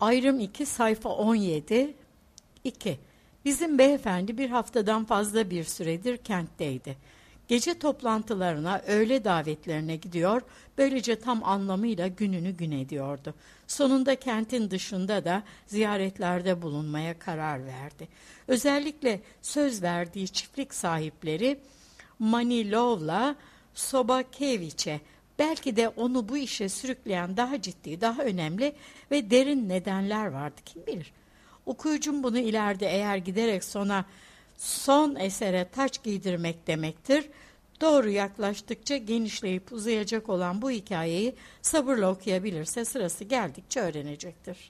Ayrım 2 sayfa 17. 2. Bizim beyefendi bir haftadan fazla bir süredir kentteydi. Gece toplantılarına, öğle davetlerine gidiyor, böylece tam anlamıyla gününü gün ediyordu. Sonunda kentin dışında da ziyaretlerde bulunmaya karar verdi. Özellikle söz verdiği çiftlik sahipleri Manilov'la Sobakeviç'e, belki de onu bu işe sürükleyen daha ciddi, daha önemli ve derin nedenler vardı, kim bilir. Okuyucum bunu ileride eğer giderek son esere taç giydirmek demektir. Doğru yaklaştıkça genişleyip uzayacak olan bu hikayeyi sabırla okuyabilirse sırası geldikçe öğrenecektir.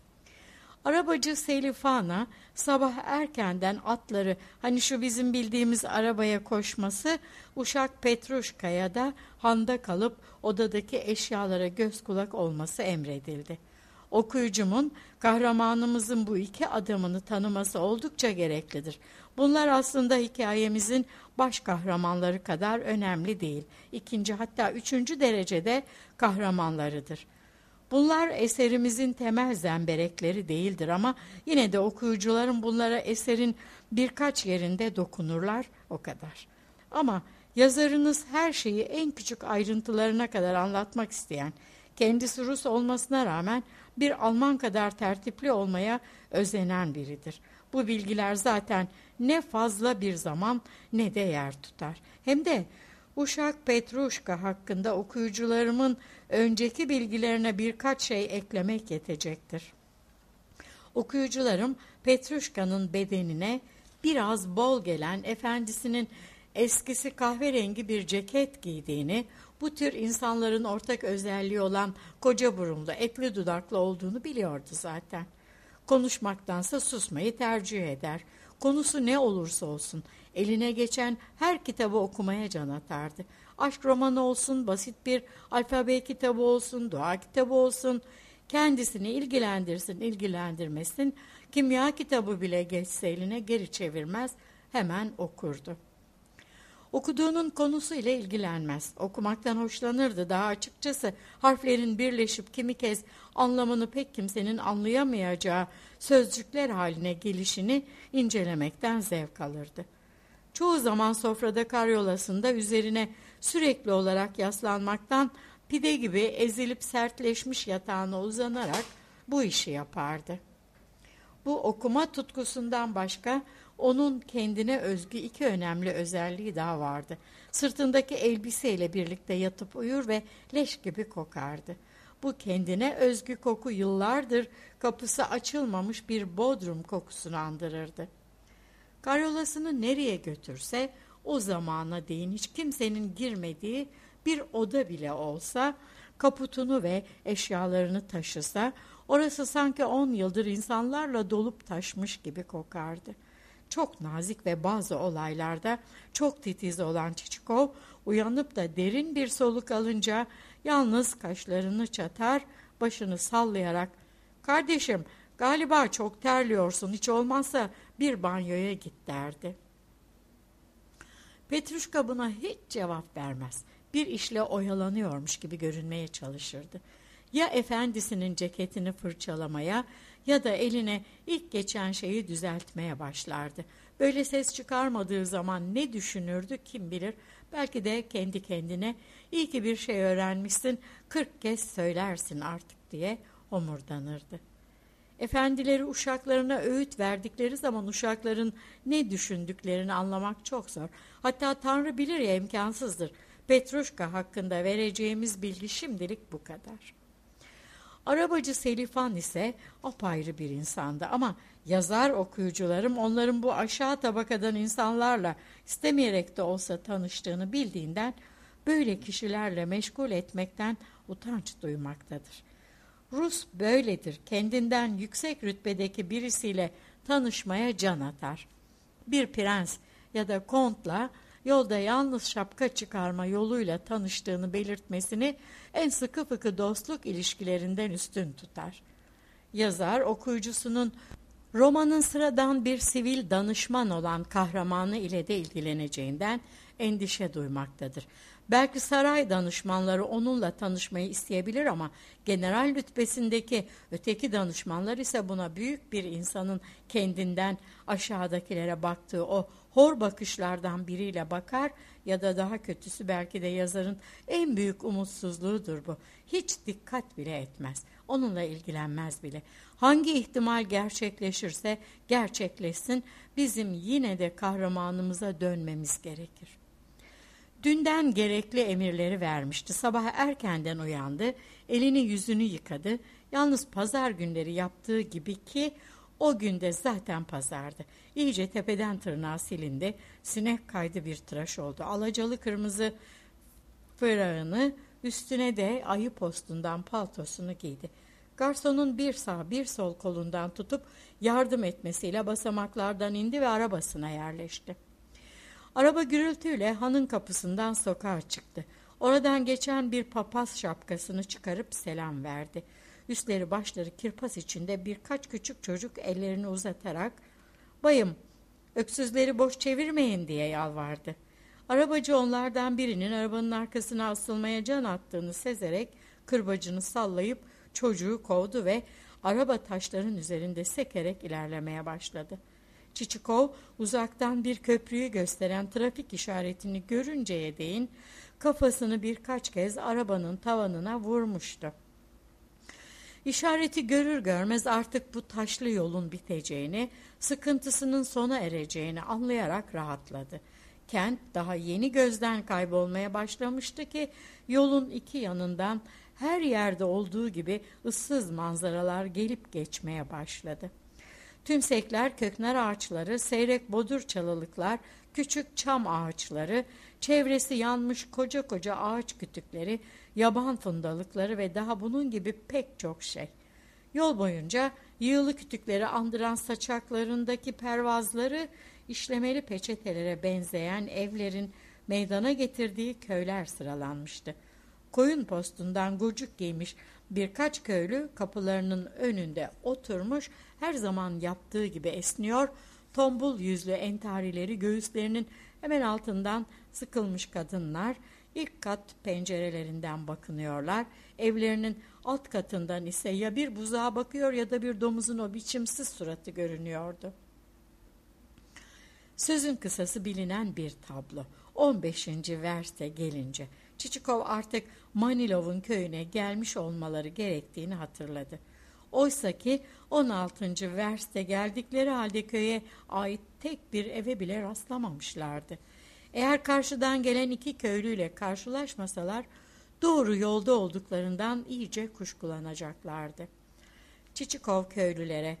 Arabacı Selifana sabah erkenden atları, hani şu bizim bildiğimiz arabaya koşması, uşak Petruşka'ya da handa kalıp odadaki eşyalara göz kulak olması emredildi. Okuyucumun kahramanımızın bu iki adamını tanıması oldukça gereklidir. Bunlar aslında hikayemizin baş kahramanları kadar önemli değil. İkinci hatta üçüncü derecede kahramanlarıdır. Bunlar eserimizin temel zemberekleri değildir ama yine de okuyucuların bunlara eserin birkaç yerinde dokunurlar, o kadar. Ama yazarınız her şeyi en küçük ayrıntılarına kadar anlatmak isteyen, kendisi Rus olmasına rağmen bir Alman kadar tertipli olmaya özenen biridir. Bu bilgiler zaten ne fazla bir zaman ne de yer tutar. Hem de Uşak Petruşka hakkında okuyucularımın önceki bilgilerine birkaç şey eklemek yetecektir. Okuyucularım Petruşka'nın bedenine biraz bol gelen, efendisinin eskisi kahverengi bir ceket giydiğini, bu tür insanların ortak özelliği olan koca burunlu, etli dudaklı olduğunu biliyordu zaten. Konuşmaktansa susmayı tercih eder. Konusu ne olursa olsun eline geçen her kitabı okumaya can atardı. Aşk romanı olsun, basit bir alfabe kitabı olsun, dua kitabı olsun, kendisini ilgilendirsin ilgilendirmesin, kimya kitabı bile geçse eline geri çevirmez, hemen okurdu. Okuduğunun konusu ile ilgilenmez. Okumaktan hoşlanırdı. Daha açıkçası harflerin birleşip kimi kez anlamını pek kimsenin anlayamayacağı sözcükler haline gelişini incelemekten zevk alırdı. Çoğu zaman sofrada karyolasında üzerine sürekli olarak yaslanmaktan pide gibi ezilip sertleşmiş yatağına uzanarak bu işi yapardı. Bu okuma tutkusundan başka onun kendine özgü iki önemli özelliği daha vardı. Sırtındaki elbiseyle birlikte yatıp uyur ve leş gibi kokardı. Bu kendine özgü koku yıllardır kapısı açılmamış bir bodrum kokusunu andırırdı. Karyolasını nereye götürse o zamana değin hiç kimsenin girmediği bir oda bile olsa, kaputunu ve eşyalarını taşısa, orası sanki 10 yıldır insanlarla dolup taşmış gibi kokardı. Çok nazik ve bazı olaylarda çok titiz olan Çiçikov uyanıp da derin bir soluk alınca yalnız kaşlarını çatar, başını sallayarak "Kardeşim, galiba çok terliyorsun, hiç olmazsa bir banyoya git" derdi. Petruşka buna hiç cevap vermez. Bir işle oyalanıyormuş gibi görünmeye çalışırdı. Ya efendisinin ceketini fırçalamaya ya da eline ilk geçen şeyi düzeltmeye başlardı. Böyle ses çıkarmadığı zaman ne düşünürdü kim bilir. Belki de kendi kendine "iyi ki bir şey öğrenmişsin, 40 kez söylersin artık" diye homurdanırdı. Efendileri uşaklarına öğüt verdikleri zaman uşakların ne düşündüklerini anlamak çok zor. Hatta Tanrı bilir ya, imkansızdır. Petruşka hakkında vereceğimiz bilgi şimdilik bu kadar. Arabacı Selifan ise apayrı bir insandı ama yazar okuyucularım onların bu aşağı tabakadan insanlarla istemeyerek de olsa tanıştığını bildiğinden böyle kişilerle meşgul etmekten utanç duymaktadır. Rus böyledir, kendinden yüksek rütbedeki birisiyle tanışmaya can atar. Bir prens ya da kontla yolda yalnız şapka çıkarma yoluyla tanıştığını belirtmesini en sıkı fıkı dostluk ilişkilerinden üstün tutar. Yazar okuyucusunun romanın sıradan bir sivil danışman olan kahramanı ile de ilgileneceğinden endişe duymaktadır. Belki saray danışmanları onunla tanışmayı isteyebilir ama general rütbesindeki öteki danışmanlar ise buna büyük bir insanın kendinden aşağıdakilere baktığı o hor bakışlardan biriyle bakar ya da daha kötüsü belki de yazarın en büyük umutsuzluğudur bu. Hiç dikkat bile etmez. Onunla ilgilenmez bile. Hangi ihtimal gerçekleşirse gerçekleşsin, bizim yine de kahramanımıza dönmemiz gerekir. Dünden gerekli emirleri vermişti. Sabah erkenden uyandı, elini yüzünü yıkadı. Yalnız pazar günleri yaptığı gibi ki o günde zaten pazardı. İyice tepeden tırnağa silindi, sinek kaydı bir tıraş oldu. Alacalı kırmızı fırağını, üstüne de ayı postundan paltosunu giydi. Garsonun bir sağ bir sol kolundan tutup yardım etmesiyle basamaklardan indi ve arabasına yerleşti. Araba gürültüyle hanın kapısından sokağa çıktı. Oradan geçen bir papaz şapkasını çıkarıp selam verdi. Üstleri başları kirpas içinde birkaç küçük çocuk ellerini uzatarak "Bayım, öksüzleri boş çevirmeyin" diye yalvardı. Arabacı onlardan birinin arabanın arkasına asılmaya can attığını sezerek kırbacını sallayıp çocuğu kovdu ve araba taşların üzerinde sekerek ilerlemeye başladı. Çiçikov uzaktan bir köprüyü gösteren trafik işaretini görünceye değin kafasını birkaç kez arabanın tavanına vurmuştu. İşareti görür görmez artık bu taşlı yolun biteceğini, sıkıntısının sona ereceğini anlayarak rahatladı. Kent daha yeni gözden kaybolmaya başlamıştı ki yolun iki yanından her yerde olduğu gibi ıssız manzaralar gelip geçmeye başladı. Tümsekler, köknar ağaçları, seyrek bodur çalılıklar, küçük çam ağaçları, çevresi yanmış koca koca ağaç kütükleri, yaban fundalıkları ve daha bunun gibi pek çok şey. Yol boyunca yığılı kütükleri andıran saçaklarındaki pervazları, işlemeli peçetelere benzeyen evlerin meydana getirdiği köyler sıralanmıştı. Koyun postundan gurcuk giymiş birkaç köylü kapılarının önünde oturmuş, her zaman yaptığı gibi esniyor, tombul yüzlü entarileri göğüslerinin hemen altından sıkılmış kadınlar ilk kat pencerelerinden bakınıyorlar. Evlerinin alt katından ise ya bir buzağa bakıyor ya da bir domuzun o biçimsiz suratı görünüyordu. Sözün kısası bilinen bir tablo. 15. verste gelince Çiçikov artık Manilov'un köyüne gelmiş olmaları gerektiğini hatırladı. Oysaki 16. verste geldikleri halde köye ait tek bir eve bile rastlamamışlardı. Eğer karşıdan gelen iki köylüyle karşılaşmasalar doğru yolda olduklarından iyice kuşkulanacaklardı. Çiçikov köylülere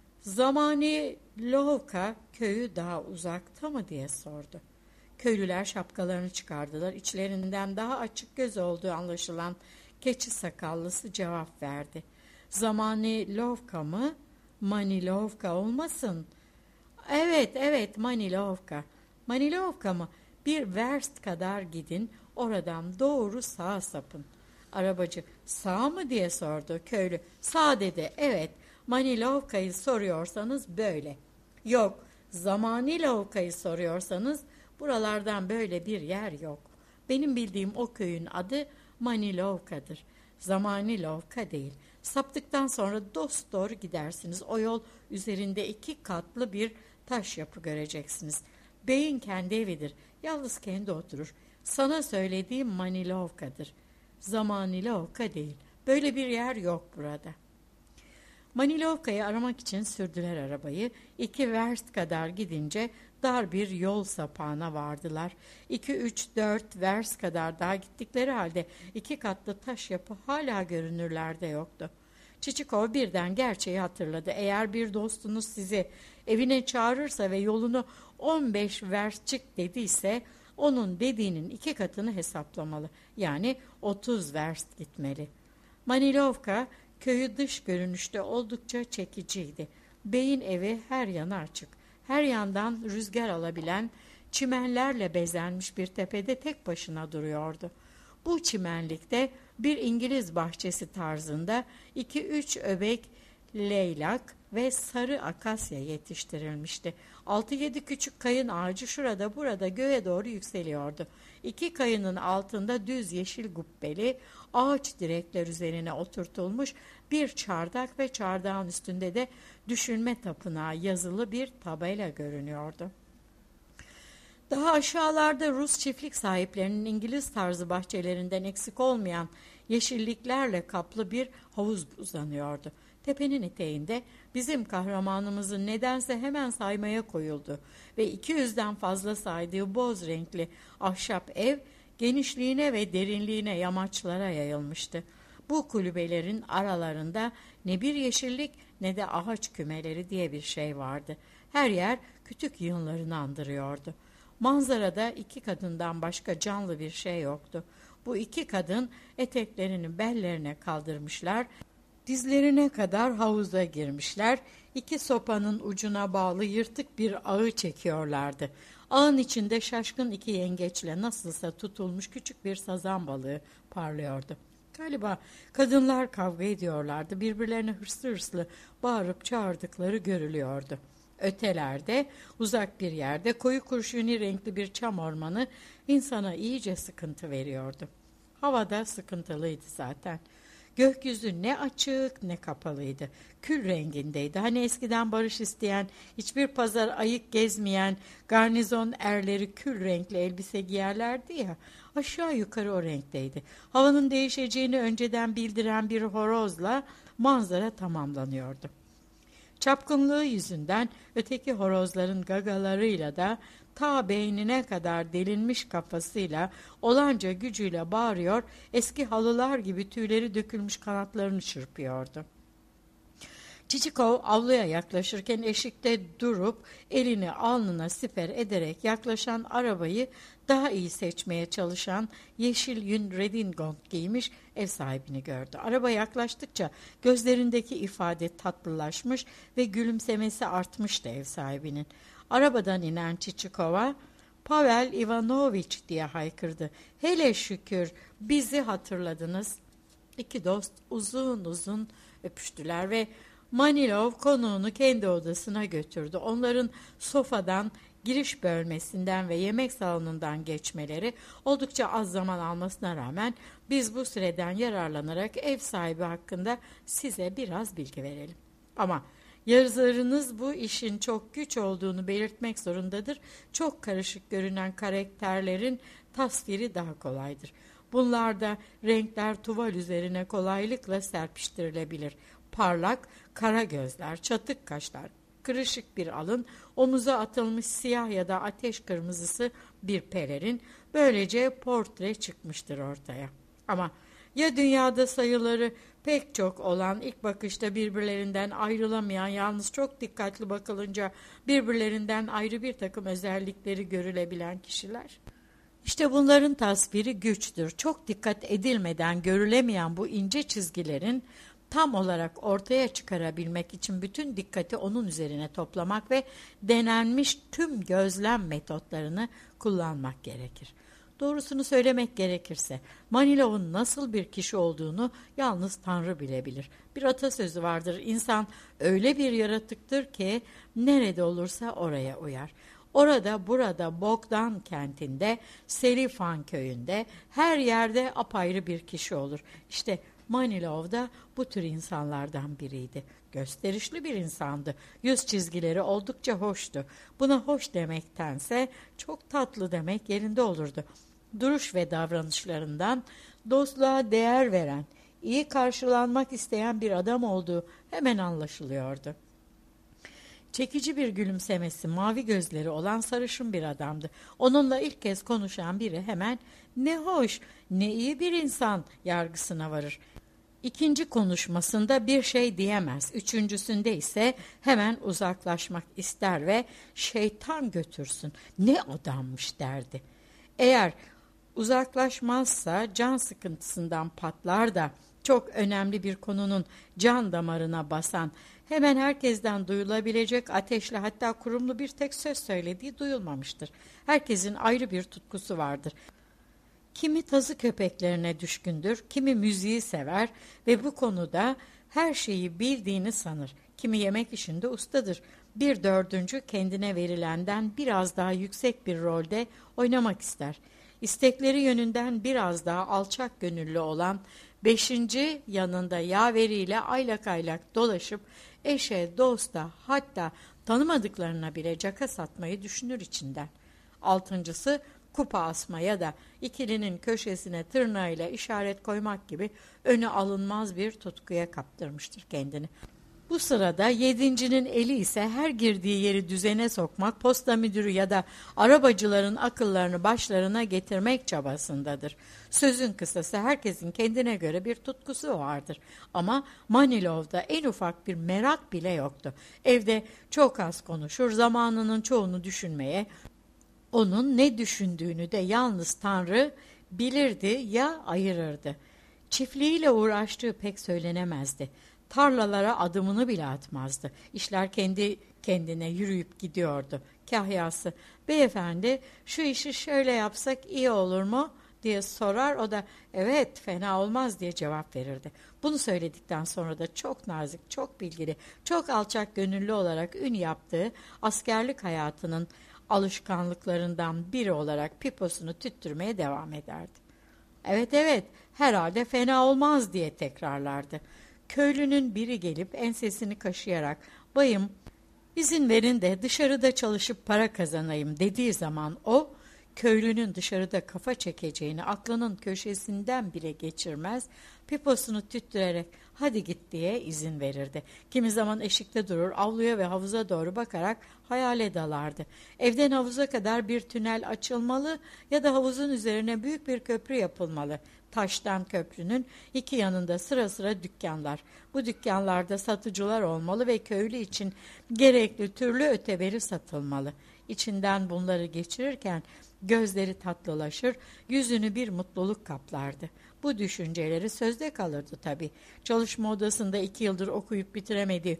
"Zamani Lovka köyü daha uzakta mı?" diye sordu. Köylüler şapkalarını çıkardılar. İçlerinden daha açık göz olduğu anlaşılan keçi sakallısı cevap verdi. "Zamani Lovka mı? Manilovka olmasın?" Evet, Manilovka." "Manilovka mı? Bir verst kadar gidin, oradan doğru sağa sapın." Arabacı "Sağ mı?" diye sordu. Köylü "Sağ" dedi. "Evet, Manilovka'yı soruyorsanız böyle." "Yok, Zamanilovka'yı soruyorsanız buralardan böyle bir yer yok. Benim bildiğim o köyün adı Manilovka'dır. Zamanilovka değil. Saptıktan sonra dosdoğru gidersiniz. O yol üzerinde 2 katlı bir taş yapı göreceksiniz. Beyin kendi evidir. Yalnız kendi oturur. Sana söylediğim Manilovka'dır. Zamanilovka değil. Böyle bir yer yok burada." Manilovka'yı aramak için sürdüler arabayı. 2 verst kadar gidince dar bir yol sapağına vardılar. 2, 3, 4 verst kadar daha gittikleri halde 2 katlı taş yapı hala görünürlerde yoktu. Çiçikov birden gerçeği hatırladı. Eğer bir dostunuz sizi evine çağırırsa ve yolunu 15 verst çık dediyse onun dediğinin 2 katını hesaplamalı. Yani 30 verst gitmeli. Manilovka köyü dış görünüşte oldukça çekiciydi. Beyin evi her yana açık. Her yandan rüzgar alabilen çimenlerle bezenmiş bir tepede tek başına duruyordu. Bu çimenlikte bir İngiliz bahçesi tarzında 2-3 öbek leylak ve sarı akasya yetiştirilmişti. 6-7 küçük kayın ağacı şurada burada göğe doğru yükseliyordu. 2 kayının altında düz yeşil gubbeli ağaç direkler üzerine oturtulmuş bir çardak ve çardağın üstünde de düşünme tapınağı yazılı bir tabela görünüyordu. Daha aşağılarda Rus çiftlik sahiplerinin İngiliz tarzı bahçelerinden eksik olmayan yeşilliklerle kaplı bir havuz uzanıyordu. Tepenin eteğinde bizim kahramanımızın nedense hemen saymaya koyuldu ve 200'den fazla saydığı boz renkli ahşap ev genişliğine ve derinliğine yamaçlara yayılmıştı. Bu kulübelerin aralarında ne bir yeşillik ne de ağaç kümeleri diye bir şey vardı. Her yer kütük yığınlarını andırıyordu. Manzarada 2 kadından başka canlı bir şey yoktu. Bu 2 kadın eteklerini bellerine kaldırmışlar, dizlerine kadar havuza girmişler, 2 sopanın ucuna bağlı yırtık bir ağı çekiyorlardı. Ağın içinde şaşkın 2 yengeçle nasılsa tutulmuş küçük bir sazan balığı parlıyordu. Galiba kadınlar kavga ediyorlardı, birbirlerine hırslı hırslı bağırıp çağırdıkları görülüyordu. Ötelerde, uzak bir yerde koyu kurşuni renkli bir çam ormanı insana iyice sıkıntı veriyordu. Havada sıkıntılıydı zaten. Gökyüzü ne açık ne kapalıydı. Kül rengindeydi. Hani eskiden barış isteyen, hiçbir pazar ayık gezmeyen garnizon erleri kül renkli elbise giyerlerdi ya. Aşağı yukarı o renkteydi. Havanın değişeceğini önceden bildiren bir horozla manzara tamamlanıyordu. Çapkınlığı yüzünden öteki horozların gagalarıyla da ta beynine kadar delinmiş kafasıyla olanca gücüyle bağırıyor, eski halılar gibi tüyleri dökülmüş kanatlarını çırpıyordu. Çiçikov avluya yaklaşırken eşikte durup elini alnına siper ederek yaklaşan arabayı daha iyi seçmeye çalışan yeşil yün redingot giymiş ev sahibini gördü. Araba yaklaştıkça gözlerindeki ifade tatlılaşmış ve gülümsemesi artmıştı ev sahibinin. Arabadan inen Çiçikov'a "Pavel Ivanoviç" diye haykırdı. "Hele şükür bizi hatırladınız." 2 dost uzun uzun öpüştüler ve Manilov konuğunu kendi odasına götürdü. Onların sofadan, giriş bölmesinden ve yemek salonundan geçmeleri oldukça az zaman almasına rağmen biz bu süreden yararlanarak ev sahibi hakkında size biraz bilgi verelim. Ama yazarınız bu işin çok güç olduğunu belirtmek zorundadır. Çok karışık görünen karakterlerin tasviri daha kolaydır. Bunlarda renkler tuval üzerine kolaylıkla serpiştirilebilir. Parlak, kara gözler, çatık kaşlar, kırışık bir alın, omuza atılmış siyah ya da ateş kırmızısı bir pelerin, böylece portre çıkmıştır ortaya. Ama ya dünyada sayıları pek çok olan, ilk bakışta birbirlerinden ayrılamayan, yalnız çok dikkatli bakılınca birbirlerinden ayrı bir takım özellikleri görülebilen kişiler? İşte bunların tasviri güçtür. Çok dikkat edilmeden görülemeyen bu ince çizgilerin tam olarak ortaya çıkarabilmek için bütün dikkati onun üzerine toplamak ve denenmiş tüm gözlem metotlarını kullanmak gerekir. Doğrusunu söylemek gerekirse Manilov'un nasıl bir kişi olduğunu yalnız Tanrı bilebilir. Bir atasözü vardır: İnsan öyle bir yaratıktır ki nerede olursa oraya uyar. Orada burada Bogdan kentinde, Selifan köyünde, her yerde apayrı bir kişi olur. İşte Manilov da bu tür insanlardan biriydi. Gösterişli bir insandı. Yüz çizgileri oldukça hoştu. Buna hoş demektense çok tatlı demek yerinde olurdu. Duruş ve davranışlarından dostluğa değer veren, iyi karşılanmak isteyen bir adam olduğu hemen anlaşılıyordu. Çekici bir gülümsemesi, mavi gözleri olan sarışın bir adamdı. Onunla ilk kez konuşan biri hemen "Ne hoş, ne iyi bir insan" yargısına varır. İkinci konuşmasında bir şey diyemez. Üçüncüsünde ise hemen uzaklaşmak ister ve "Şeytan götürsün, ne adammış" derdi. Eğer uzaklaşmazsa can sıkıntısından patlar da çok önemli bir konunun can damarına basan, hemen herkesten duyulabilecek ateşli, hatta kurumlu bir tek söz söylediği duyulmamıştır. Herkesin ayrı bir tutkusu vardır. Kimi tazı köpeklerine düşkündür, kimi müziği sever ve bu konuda Her şeyi bildiğini sanır. Kimi yemek işinde ustadır. Bir dördüncü kendine verilenden biraz daha yüksek bir rolde oynamak ister. İstekleri yönünden biraz daha alçak gönüllü olan beşinci yanında yaveriyle aylak aylak dolaşıp eşe, dosta, hatta tanımadıklarına bile caka satmayı düşünür içinden. Altıncısı kupa asma ya da ikilinin köşesine tırnağıyla işaret koymak gibi önü alınmaz bir tutkuya kaptırmıştır kendini. Bu sırada yedincinin eli ise her girdiği yeri düzene sokmak, posta müdürü ya da arabacıların akıllarını başlarına getirmek çabasındadır. Sözün kısası herkesin kendine göre bir tutkusu vardır. Ama Manilov'da en ufak bir merak bile yoktu. Evde çok az konuşur, zamanının çoğunu düşünmeye, onun ne düşündüğünü de yalnız Tanrı bilirdi ya ayırırdı. Çiftliğiyle uğraştığı pek söylenemezdi. Tarlalara adımını bile atmazdı. İşler kendi kendine yürüyüp gidiyordu. Kahyası, beyefendi şu işi şöyle yapsak iyi olur mu diye sorar. O da evet fena olmaz diye cevap verirdi. Bunu söyledikten sonra da çok nazik, çok bilgili, çok alçak gönüllü olarak ün yaptığı askerlik hayatının alışkanlıklarından biri olarak piposunu tüttürmeye devam ederdi. Evet evet herhalde fena olmaz diye tekrarlardı. Köylünün biri gelip ensesini kaşıyarak bayım izin verin de dışarıda çalışıp para kazanayım dediği zaman o köylünün dışarıda kafa çekeceğini aklının köşesinden bile geçirmez, piposunu tüttürerek hadi git diye izin verirdi. Kimi zaman eşikte durur, avluya ve havuza doğru bakarak hayale dalardı. Evden havuza kadar bir tünel açılmalı ya da havuzun üzerine büyük bir köprü yapılmalı. Taştan köprünün iki yanında sıra sıra dükkanlar. Bu dükkanlarda satıcılar olmalı ve köylü için gerekli türlü öteberi satılmalı. İçinden bunları geçirirken gözleri tatlılaşır, yüzünü bir mutluluk kaplardı. Bu düşünceleri sözde kalırdı tabii. Çalışma odasında 2 yıldır okuyup bitiremediği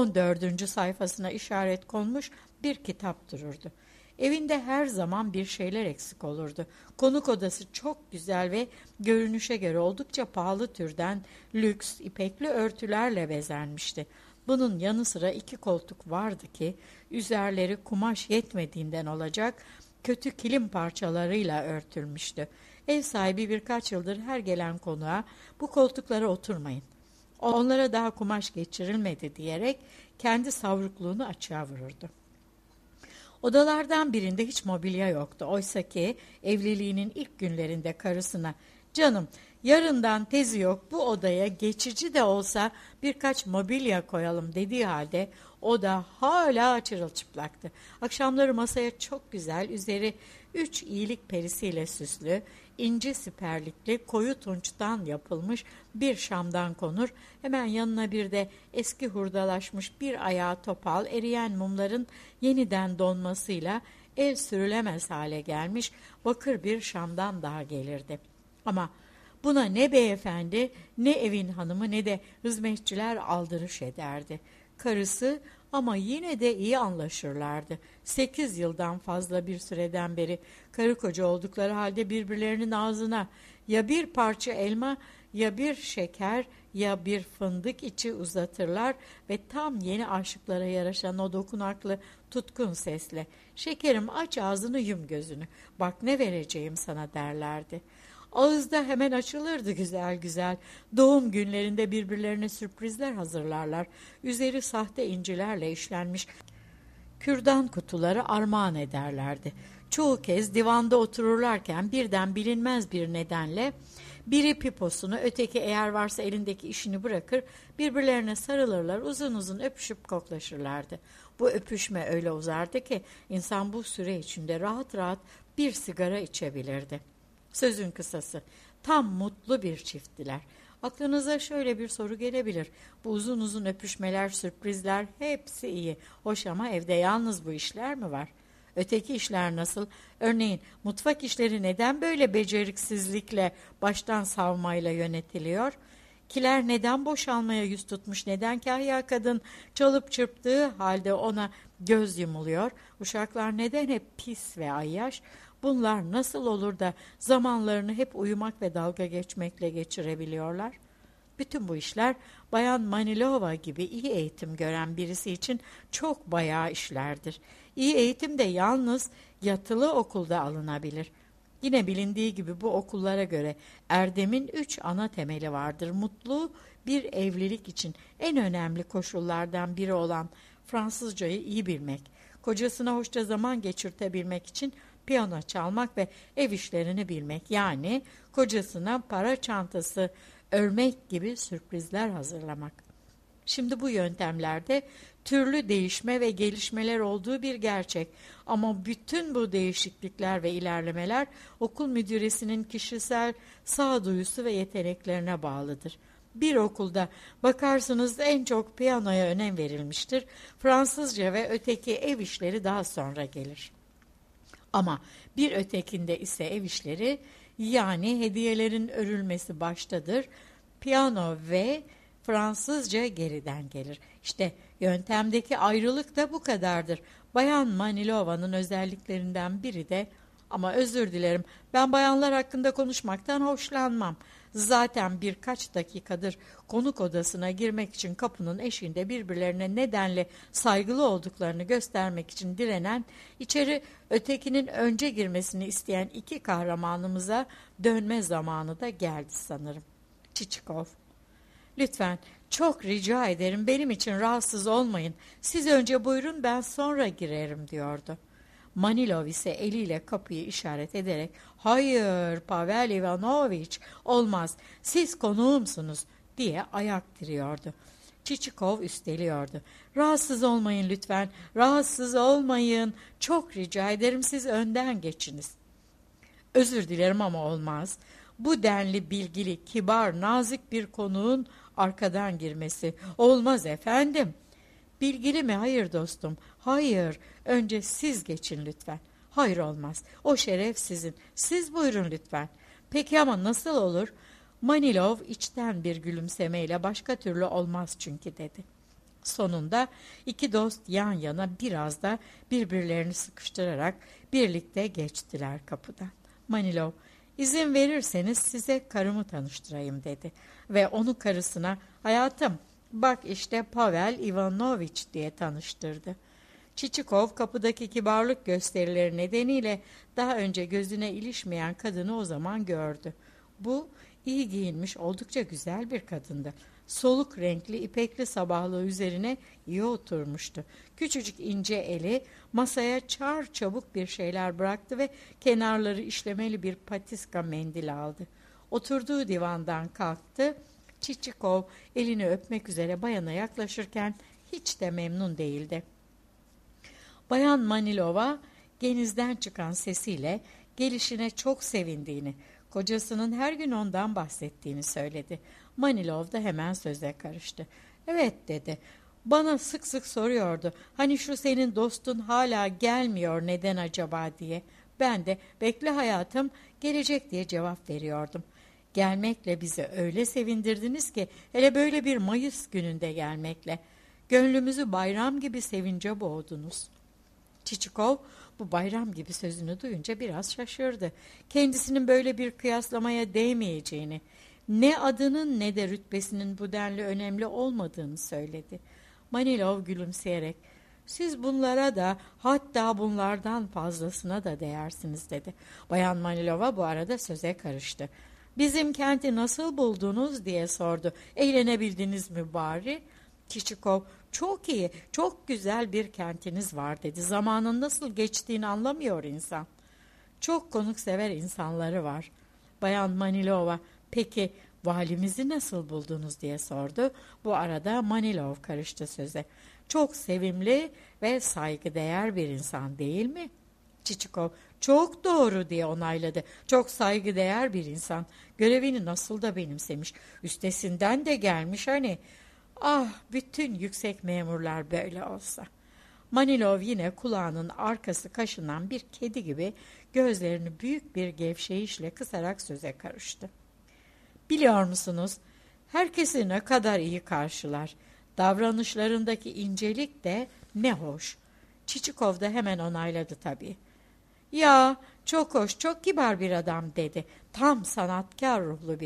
14. sayfasına işaret konmuş bir kitap dururdu. Evinde her zaman bir şeyler eksik olurdu. Konuk odası çok güzel ve görünüşe göre oldukça pahalı türden lüks, ipekli örtülerle bezenmişti. Bunun yanı sıra 2 koltuk vardı ki üzerleri kumaş yetmediğinden olacak kötü kilim parçalarıyla örtülmüştü. Ev sahibi birkaç yıldır her gelen konuğa bu koltuklara oturmayın, onlara daha kumaş geçirilmedi diyerek kendi savrukluğunu açığa vururdu. Odalardan birinde hiç mobilya yoktu. Oysaki evliliğinin ilk günlerinde karısına canım yarından tezi yok bu odaya geçici de olsa birkaç mobilya koyalım dediği halde o da hala çırılçıplaktı. Akşamları masaya çok güzel üzeri 3 iyilik perisiyle süslü, inci siperlikli koyu tunçtan yapılmış bir şamdan konur. Hemen yanına bir de eski hurdalaşmış bir ayağı topal eriyen mumların yeniden donmasıyla el sürülemez hale gelmiş bakır bir şamdan daha gelirdi. Ama buna ne beyefendi, ne evin hanımı ne de hizmetçiler aldırış ederdi. Karısı ama yine de iyi anlaşırlardı. 8 yıldan fazla bir süreden beri karı koca oldukları halde birbirlerinin ağzına ya bir parça elma ya bir şeker ya bir fındık içi uzatırlar ve tam yeni aşıklara yaraşan o dokunaklı tutkun sesle "Şekerim aç ağzını yum gözünü, bak ne vereceğim sana" derlerdi. Ağızda hemen açılırdı güzel güzel. Doğum günlerinde birbirlerine sürprizler hazırlarlar. Üzeri sahte incilerle işlenmiş kürdan kutuları armağan ederlerdi. Çoğu kez divanda otururlarken birden bilinmez bir nedenle biri piposunu, öteki eğer varsa elindeki işini bırakır, birbirlerine sarılırlar, uzun uzun öpüşüp koklaşırlardı. Bu öpüşme öyle uzardı ki insan bu süre içinde rahat rahat bir sigara içebilirdi. Sözün kısası, tam mutlu bir çifttiler. Aklınıza şöyle bir soru gelebilir. Bu uzun uzun öpüşmeler, sürprizler hepsi iyi. Hoş ama evde yalnız bu işler mi var? Öteki işler nasıl? Örneğin mutfak işleri neden böyle beceriksizlikle, baştan savmayla yönetiliyor? Kiler neden boşalmaya yüz tutmuş? Neden kahya kadın çalıp çırptığı halde ona göz yumuluyor? Uşaklar neden hep pis ve ayyaş? Bunlar nasıl olur da zamanlarını hep uyumak ve dalga geçmekle geçirebiliyorlar? Bütün bu işler Bayan Manilova gibi iyi eğitim gören birisi için çok bayağı işlerdir. İyi eğitim de yalnız yatılı okulda alınabilir. Yine bilindiği gibi bu okullara göre erdemin 3 ana temeli vardır. Mutlu bir evlilik için en önemli koşullardan biri olan Fransızcayı iyi bilmek, kocasına hoşça zaman geçirtebilmek için piyano çalmak ve ev işlerini bilmek, yani kocasına para çantası örmek gibi sürprizler hazırlamak. Şimdi bu yöntemlerde türlü değişme ve gelişmeler olduğu bir gerçek. Ama bütün bu değişiklikler ve ilerlemeler okul müdüresinin kişisel sağduyusu ve yeteneklerine bağlıdır. Bir okulda bakarsınız en çok piyanoya önem verilmiştir. Fransızca ve öteki ev işleri daha sonra gelir. Ama bir ötekinde ise ev işleri, yani hediyelerin örülmesi baştadır. Piyano ve Fransızca geriden gelir. İşte yöntemdeki ayrılık da bu kadardır. Bayan Manilova'nın özelliklerinden biri de, ama özür dilerim, ben bayanlar hakkında konuşmaktan hoşlanmam. Zaten birkaç dakikadır konuk odasına girmek için kapının eşiğinde birbirlerine nedenle saygılı olduklarını göstermek için direnen, içeri ötekinin önce girmesini isteyen iki kahramanımıza dönme zamanı da geldi sanırım. Çiçikov, lütfen çok rica ederim, benim için rahatsız olmayın. Siz önce buyurun, ben sonra girerim diyordu. Manilov ise eliyle kapıyı işaret ederek, hayır Pavel Ivanoviç, olmaz, siz konuğumsunuz diye ayak diriyordu. Çiçikov üsteliyordu. Rahatsız olmayın lütfen, rahatsız olmayın, çok rica ederim, siz önden geçiniz. Özür dilerim ama olmaz. Bu denli bilgili, kibar, nazik bir konuğun arkadan girmesi olmaz efendim. Bilgili mi? Hayır dostum, hayır. Önce siz geçin lütfen. Hayır, olmaz. O şeref sizin. Siz buyurun lütfen. Peki ama nasıl olur? Manilov içten bir gülümsemeyle, başka türlü olmaz çünkü dedi. Sonunda iki dost yan yana biraz da birbirlerini sıkıştırarak birlikte geçtiler kapıdan. Manilov, izin verirseniz size karımı tanıştırayım dedi ve onu karısına, hayatım bak işte Pavel Ivanoviç diye tanıştırdı. Çiçikov kapıdaki kibarlık gösterileri nedeniyle daha önce gözüne ilişmeyen kadını o zaman gördü. Bu iyi giyinmiş, oldukça güzel bir kadındı. Soluk renkli ipekli sabahlığı üzerine iyi oturmuştu. Küçücük ince eli masaya çarçabuk bir şeyler bıraktı ve kenarları işlemeli bir patiska mendil aldı. Oturduğu divandan kalktı. Çiçikov elini öpmek üzere bayana yaklaşırken hiç de memnun değildi. Bayan Manilova genizden çıkan sesiyle gelişine çok sevindiğini, kocasının her gün ondan bahsettiğini söyledi. Manilov da hemen söze karıştı. Evet dedi. Bana sık sık soruyordu. Hani şu senin dostun hala gelmiyor, neden acaba diye. Ben de bekle hayatım, gelecek diye cevap veriyordum. Gelmekle bizi öyle sevindirdiniz ki, hele böyle bir Mayıs gününde gelmekle. Gönlümüzü bayram gibi sevince boğdunuz. Çiçikov bu bayram gibi sözünü duyunca biraz şaşırdı. Kendisinin böyle bir kıyaslamaya değmeyeceğini, ne adının ne de rütbesinin bu denli önemli olmadığını söyledi. Manilov gülümseyerek, siz bunlara da, hatta bunlardan fazlasına da değersiniz dedi. Bayan Manilova bu arada söze karıştı. Bizim kenti nasıl buldunuz diye sordu. Eğlenebildiniz mi bari? Çiçikov, çok iyi, çok güzel bir kentiniz var dedi. Zamanın nasıl geçtiğini anlamıyor insan. Çok konuksever insanları var. Bayan Manilova, peki valimizi nasıl buldunuz diye sordu. Bu arada Manilov karıştı söze. Çok sevimli ve saygıdeğer bir insan değil mi? Çiçikov, çok doğru diye onayladı. Çok saygıdeğer bir insan. Görevini nasıl da benimsemiş. Üstesinden de gelmiş hani. Ah, bütün yüksek memurlar böyle olsa. Manilov yine kulağının arkası kaşınan bir kedi gibi gözlerini büyük bir gevşeyişle kısarak söze karıştı. Biliyor musunuz, herkesi ne kadar iyi karşılar. Davranışlarındaki incelik de ne hoş. Çiçikov da hemen onayladı tabii. Ya, çok hoş, çok kibar bir adam dedi. Tam sanatkar ruhlu biri.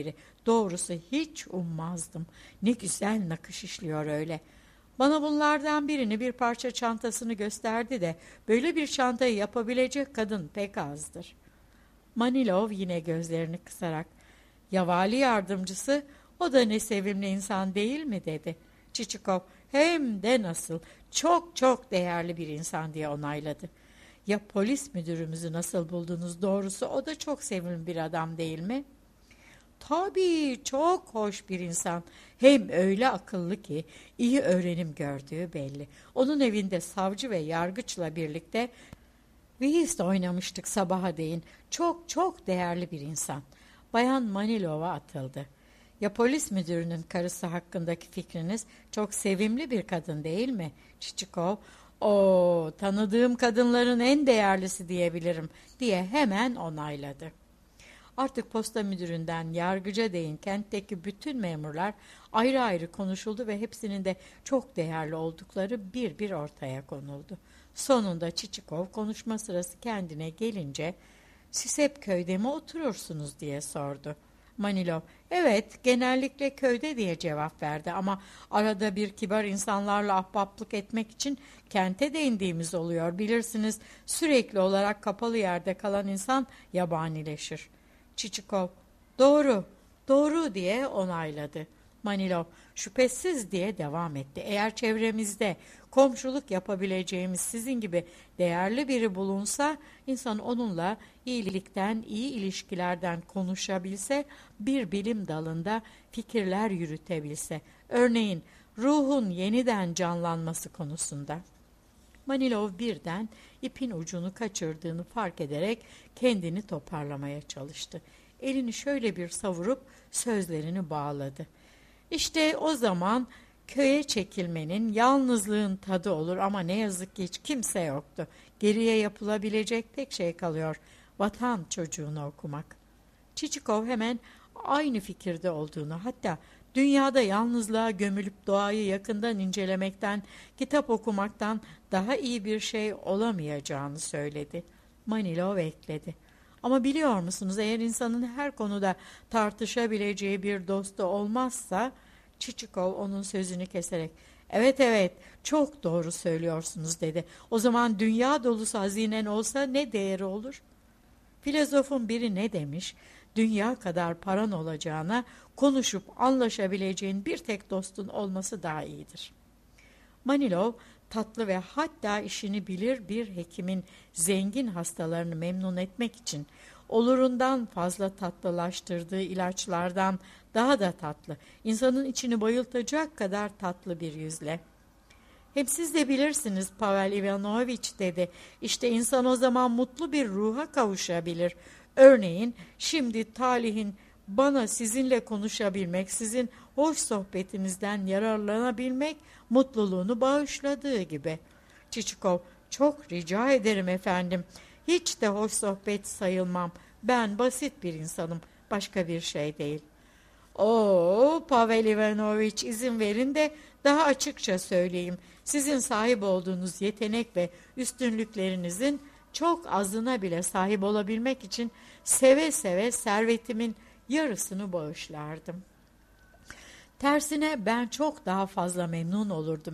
Doğrusu hiç ummazdım. Ne güzel nakış işliyor öyle. Bana bunlardan birini, bir parça çantasını gösterdi de böyle bir çantayı yapabilecek kadın pek azdır. Manilov yine gözlerini kısarak, ya vali yardımcısı, o da ne sevimli insan değil mi dedi. Çiçikov, hem de nasıl, çok çok değerli bir insan diye onayladı. Ya polis müdürümüzü nasıl buldunuz, doğrusu o da çok sevimli bir adam değil mi? Tabii çok hoş bir insan. Hem öyle akıllı ki iyi öğrenim gördüğü belli. Onun evinde savcı ve yargıçla birlikte whist oynamıştık sabaha değin. Çok çok değerli bir insan. Bayan Manilova atıldı. Ya polis müdürünün karısı hakkındaki fikriniz, çok sevimli bir kadın değil mi? Çiçikov, o tanıdığım kadınların en değerlisi diyebilirim diye hemen onayladı. Artık posta müdüründen yargıca değin kentteki bütün memurlar ayrı ayrı konuşuldu ve hepsinin de çok değerli oldukları bir bir ortaya konuldu. Sonunda Çiçikov konuşma sırası kendine gelince siz hep köyde mi oturursunuz diye sordu. Manilov, evet genellikle köyde diye cevap verdi ama arada bir kibar insanlarla ahbaplık etmek için kente de indiğimiz oluyor. Bilirsiniz sürekli olarak kapalı yerde kalan insan yabanileşir. Çiçikov, doğru, doğru diye onayladı. Manilov, şüphesiz diye devam etti. Eğer çevremizde komşuluk yapabileceğimiz sizin gibi değerli biri bulunsa, insan onunla iyilikten, iyi ilişkilerden konuşabilse, bir bilim dalında fikirler yürütebilse, örneğin ruhun yeniden canlanması konusunda. Manilov birden ipin ucunu kaçırdığını fark ederek kendini toparlamaya çalıştı. Elini şöyle bir savurup sözlerini bağladı. İşte o zaman köye çekilmenin, yalnızlığın tadı olur ama ne yazık ki hiç kimse yoktu. Geriye yapılabilecek tek şey kalıyor, vatan çocuğunu okumak. Çiçikov hemen aynı fikirde olduğunu, hatta dünyada yalnızlığa gömülüp doğayı yakından incelemekten, kitap okumaktan daha iyi bir şey olamayacağını söyledi. Manilov ekledi. Ama biliyor musunuz, eğer insanın her konuda tartışabileceği bir dostu olmazsa, Çiçikov onun sözünü keserek, evet evet çok doğru söylüyorsunuz dedi. O zaman dünya dolusu hazinen olsa ne değeri olur? Filozofun biri ne demiş? Dünya kadar paran olacağına konuşup anlaşabileceğin bir tek dostun olması daha iyidir. Manilov tatlı ve hatta işini bilir bir hekimin zengin hastalarını memnun etmek için olurundan fazla tatlılaştırdığı ilaçlardan daha da tatlı, insanın içini bayıltacak kadar tatlı bir yüzle, hem siz de bilirsiniz Pavel Ivanovich dedi. İşte insan o zaman mutlu bir ruha kavuşabilir. Örneğin şimdi talihin bana sizinle konuşabilmek, sizin hoş sohbetinizden yararlanabilmek mutluluğunu bağışladığı gibi. Çiçikov, çok rica ederim efendim. Hiç de hoş sohbet sayılmam. Ben basit bir insanım, başka bir şey değil. Oo, Pavel Ivanovich, izin verin de daha açıkça söyleyeyim. Sizin sahip olduğunuz yetenek ve üstünlüklerinizin çok azına bile sahip olabilmek için seve seve servetimin yarısını bağışlardım. Tersine ben çok daha fazla memnun olurdum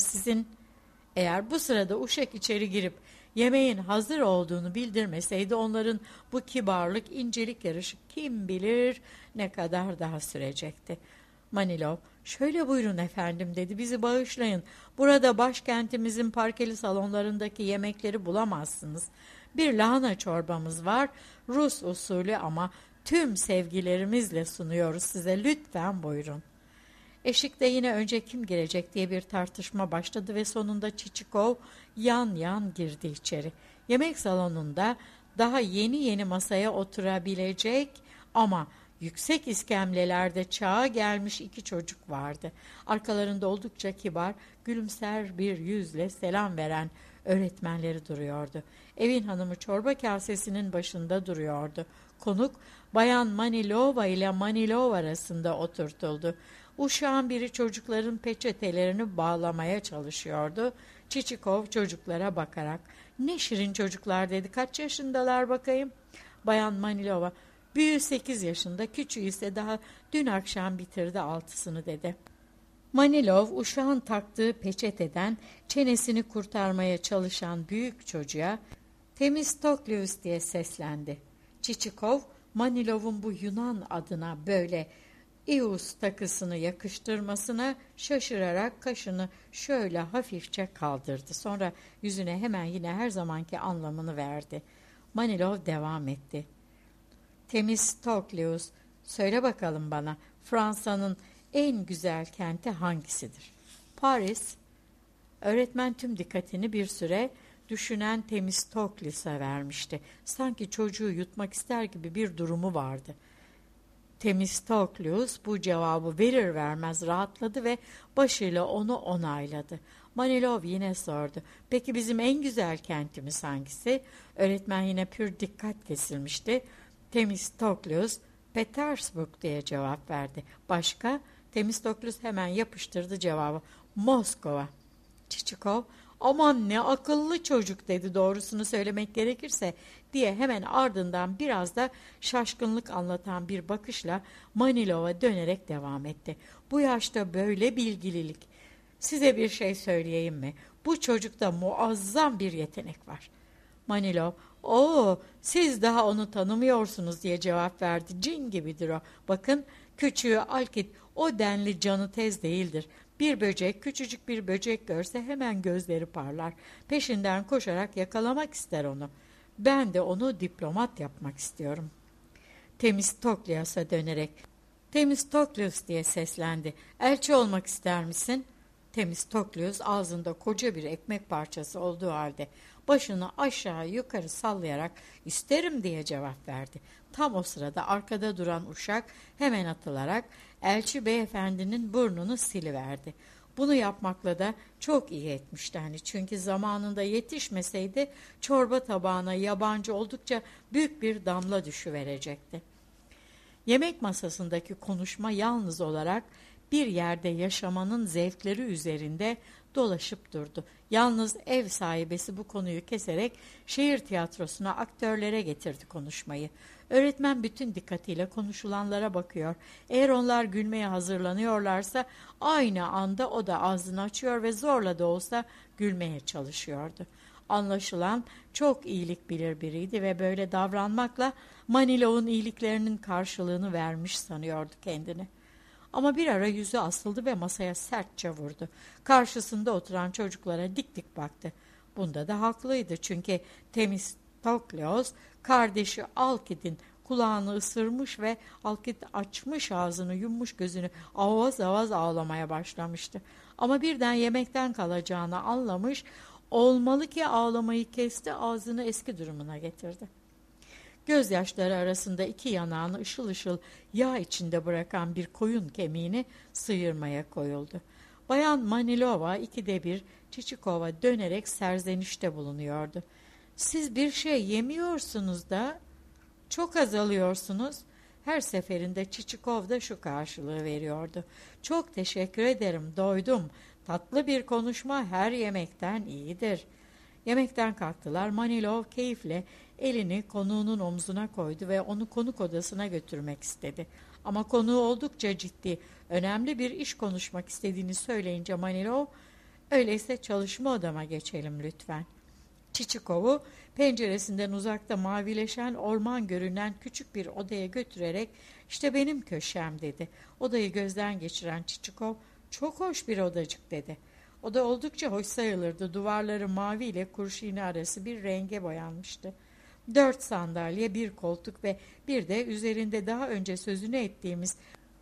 eğer bu sırada uşak içeri girip yemeğin hazır olduğunu bildirmeseydi, onların bu kibarlık, incelik yarışı kim bilir ne kadar daha sürecekti. Manilov, şöyle buyurun efendim dedi, bizi bağışlayın. Burada başkentimizin parkeli salonlarındaki yemekleri bulamazsınız. Bir lahana çorbamız var, Rus usulü ama tüm sevgilerimizle sunuyoruz size, lütfen buyurun. Eşikte yine önce kim girecek diye bir tartışma başladı ve sonunda Çiçikov yan yan girdi içeri. Yemek salonunda daha yeni yeni masaya oturabilecek ama yüksek iskemlelerde çağa gelmiş iki çocuk vardı. Arkalarında oldukça kibar, gülümser bir yüzle selam veren öğretmenleri duruyordu. Evin hanımı çorba kasesinin başında duruyordu. Konuk Bayan Manilova ile Manilov arasında oturtuldu. Uşağın biri çocukların peçetelerini bağlamaya çalışıyordu. Çiçikov çocuklara bakarak, ne şirin çocuklar dedi, kaç yaşındalar bakayım? Bayan Manilova, Büyüğü 8 yaşında, küçüğü ise daha dün akşam bitirdi 6'sını dedi. Manilov uşağın taktığı peçeteden çenesini kurtarmaya çalışan büyük çocuğa Temistokleus diye seslendi. Çiçikov, Manilov'un bu Yunan adına böyle Ius takısını yakıştırmasına şaşırarak kaşını şöyle hafifçe kaldırdı. Sonra yüzüne hemen yine her zamanki anlamını verdi. Manilov devam etti. Temistokleus, söyle bakalım bana, Fransa'nın en güzel kenti hangisidir? Paris. Öğretmen tüm dikkatini bir süre düşünen Temistokleus'a vermişti. Sanki çocuğu yutmak ister gibi bir durumu vardı. Temistokleus bu cevabı verir vermez rahatladı ve başıyla onu onayladı. Manilov yine sordu. Peki bizim en güzel kentimiz hangisi? Öğretmen yine pür dikkat kesilmişti. Temistokleus, Petersburg diye cevap verdi. Başka? Temistokleus hemen yapıştırdı cevabı. Moskova. Çiçikov, aman ne akıllı çocuk dedi doğrusunu söylemek gerekirse diye hemen ardından biraz da şaşkınlık anlatan bir bakışla Manilov'a dönerek devam etti. Bu yaşta böyle bilgililik. Size bir şey söyleyeyim mi? Bu çocukta muazzam bir yetenek var. Manilov, siz daha onu tanımıyorsunuz diye cevap verdi. Cin gibidir o. Bakın küçüğü Alkit o denli canı tez değildir. Bir böcek, küçücük bir böcek görse hemen gözleri parlar. Peşinden koşarak yakalamak ister onu. Ben de onu diplomat yapmak istiyorum. Temistokleus'a dönerek, Temistokleus diye seslendi. Elçi olmak ister misin? Temistokleus ağzında koca bir ekmek parçası olduğu halde başını aşağı yukarı sallayarak isterim diye cevap verdi. Tam o sırada arkada duran uşak hemen atılarak elçi beyefendinin burnunu siliverdi. Bunu yapmakla da çok iyi etmişti çünkü zamanında yetişmeseydi çorba tabağına yabancı oldukça büyük bir damla düşüverecekti. Yemek masasındaki konuşma yalnız olarak bir yerde yaşamanın zevkleri üzerinde dolaşıp durdu. Yalnız ev sahibesi bu konuyu keserek şehir tiyatrosuna aktörlere getirdi konuşmayı. Öğretmen bütün dikkatiyle konuşulanlara bakıyor. Eğer onlar gülmeye hazırlanıyorlarsa aynı anda o da ağzını açıyor ve zorla da olsa gülmeye çalışıyordu. Anlaşılan çok iyilik bilir biriydi ve böyle davranmakla Manilov'un iyiliklerinin karşılığını vermiş sanıyordu kendini. Ama bir ara yüzü asıldı ve masaya sertçe vurdu. Karşısında oturan çocuklara dik dik baktı. Bunda da haklıydı çünkü Temistokleus kardeşi Alkit'in kulağını ısırmış ve Alkit açmış ağzını, yummuş gözünü, avaz avaz ağlamaya başlamıştı. Ama birden yemekten kalacağını anlamış, olmalı ki ağlamayı kesti, ağzını eski durumuna getirdi. Gözyaşları arasında iki yanağını ışıl ışıl yağ içinde bırakan bir koyun kemiğini sıyırmaya koyuldu. Bayan Manilova ikide bir Çiçikov'a dönerek serzenişte bulunuyordu. Siz bir şey yemiyorsunuz da çok azalıyorsunuz. Her seferinde Çiçikov da şu karşılığı veriyordu. Çok teşekkür ederim, doydum. Tatlı bir konuşma her yemekten iyidir. Yemekten kalktılar. Manilov keyifle elini konuğunun omzuna koydu ve onu konuk odasına götürmek istedi. Ama konuğu oldukça ciddi, önemli bir iş konuşmak istediğini söyleyince Manilov, öyleyse çalışma odama geçelim lütfen. Çiçikov'u penceresinden uzakta mavileşen orman görünen küçük bir odaya götürerek işte benim köşem dedi. Odayı gözden geçiren Çiçikov, çok hoş bir odacık dedi. Oda oldukça hoş sayılırdı. Duvarları mavi ile kurşuni arası bir renge boyanmıştı. 4 sandalye, bir koltuk ve bir de üzerinde daha önce sözünü ettiğimiz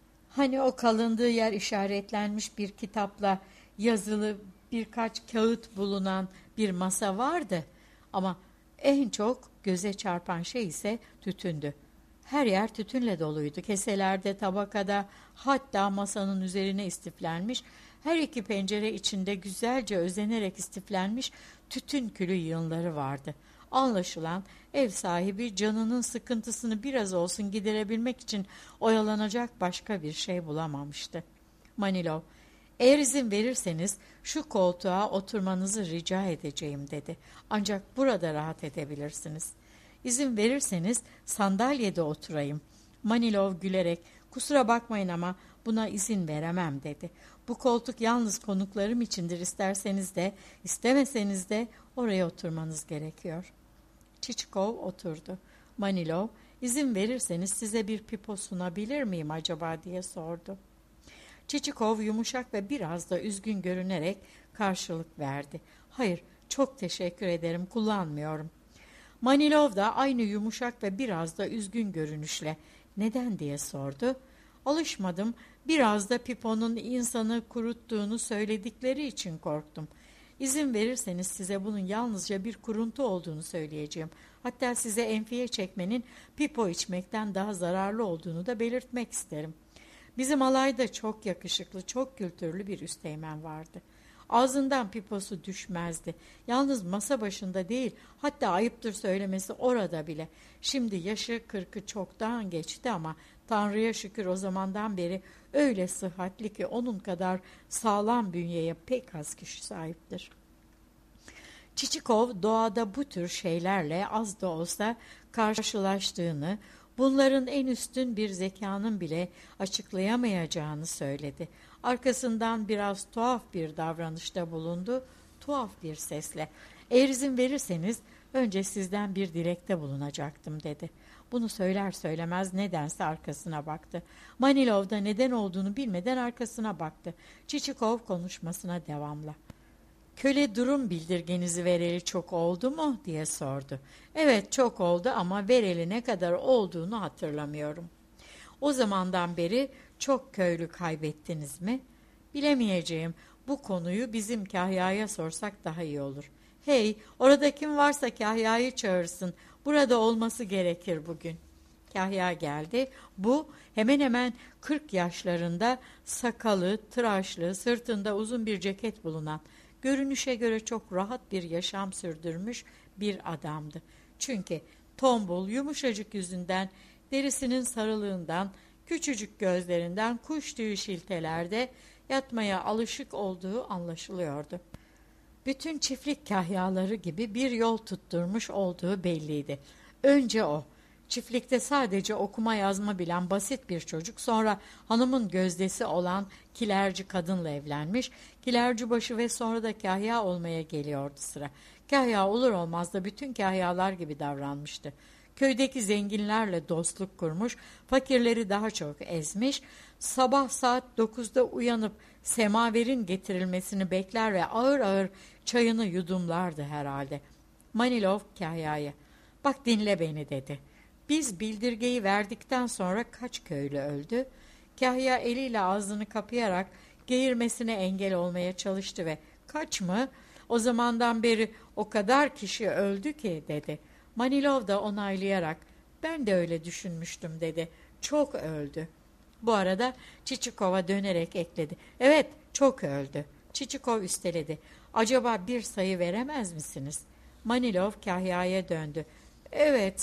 o kalındığı yer işaretlenmiş bir kitapla yazılı birkaç kağıt bulunan bir masa vardı. Ama en çok göze çarpan şey ise tütündü. Her yer tütünle doluydu. Keselerde, tabakada, hatta masanın üzerine istiflenmiş, her iki pencere içinde güzelce özenerek istiflenmiş tütün külü yığınları vardı. Anlaşılan ev sahibi canının sıkıntısını biraz olsun giderebilmek için oyalanacak başka bir şey bulamamıştı. Manilov, eğer izin verirseniz şu koltuğa oturmanızı rica edeceğim dedi. Ancak burada rahat edebilirsiniz. İzin verirseniz sandalyede oturayım. Manilov gülerek, kusura bakmayın ama buna izin veremem dedi. Bu koltuk yalnız konuklarım içindir, isterseniz de istemeseniz de oraya oturmanız gerekiyor. Çiçikov oturdu. Manilov, izin verirseniz size bir pipo sunabilir miyim acaba diye sordu. Çiçikov yumuşak ve biraz da üzgün görünerek karşılık verdi. Hayır, çok teşekkür ederim, kullanmıyorum. Manilov da aynı yumuşak ve biraz da üzgün görünüşle neden diye sordu. Alışmadım, biraz da piponun insanı kuruttuğunu söyledikleri için korktum. İzin verirseniz size bunun yalnızca bir kuruntu olduğunu söyleyeceğim. Hatta size enfiye çekmenin pipo içmekten daha zararlı olduğunu da belirtmek isterim. Bizim alayda çok yakışıklı, çok kültürlü bir üsteğmen vardı. Ağzından piposu düşmezdi. Yalnız masa başında değil, hatta ayıptır söylemesi orada bile. Şimdi yaşı 40'ı çoktan geçti ama Tanrı'ya şükür o zamandan beri öyle sıhhatli ki onun kadar sağlam bünyeye pek az kişi sahiptir. Çiçikov doğada bu tür şeylerle az da olsa karşılaştığını, bunların en üstün bir zekanın bile açıklayamayacağını söyledi. Arkasından biraz tuhaf bir davranışta bulundu, tuhaf bir sesle. Eğer izin verirseniz önce sizden bir dilekte bulunacaktım dedi. Bunu söyler söylemez nedense arkasına baktı. Manilov da neden olduğunu bilmeden arkasına baktı. Çiçikov konuşmasına devamla. Köle durum bildirgenizi vereli çok oldu mu diye sordu. Evet, çok oldu ama vereli ne kadar olduğunu hatırlamıyorum. O zamandan beri çok köylü kaybettiniz mi? Bilemeyeceğim. Bu konuyu bizim Kahya'ya sorsak daha iyi olur. Hey, orada kim varsa Kahya'yı çağırsın. Burada olması gerekir bugün. Kahya geldi. Bu hemen hemen 40 yaşlarında, sakalı, tıraşlı, sırtında uzun bir ceket bulunan, görünüşe göre çok rahat bir yaşam sürdürmüş bir adamdı. Çünkü tombul, yumuşacık yüzünden, derisinin sarılığından, küçücük gözlerinden kuş tüyü şiltelerde yatmaya alışık olduğu anlaşılıyordu. Bütün çiftlik kahyaları gibi bir yol tutturmuş olduğu belliydi. Önce o, çiftlikte sadece okuma yazma bilen basit bir çocuk, sonra hanımın gözdesi olan kilerci kadınla evlenmiş, kilercibaşı ve sonra da kahya olmaya geliyordu sıra. Kahya olur olmaz da bütün kahyalar gibi davranmıştı. Köydeki zenginlerle dostluk kurmuş, fakirleri daha çok ezmiş, sabah saat 9'da uyanıp semaverin getirilmesini bekler ve ağır ağır çayını yudumlardı herhalde. Manilov Kahya'ya, bak dinle beni dedi. Biz bildirgeyi verdikten sonra kaç köylü öldü? Kahya eliyle ağzını kapayarak geğirmesine engel olmaya çalıştı ve kaç mı? O zamandan beri o kadar kişi öldü ki dedi. Manilov da onaylayarak ben de öyle düşünmüştüm dedi. Çok öldü. Bu arada Çiçikov'a dönerek ekledi. Evet, çok öldü. Çiçikov üsteledi. Acaba bir sayı veremez misiniz? Manilov Kahya'ya döndü. Evet,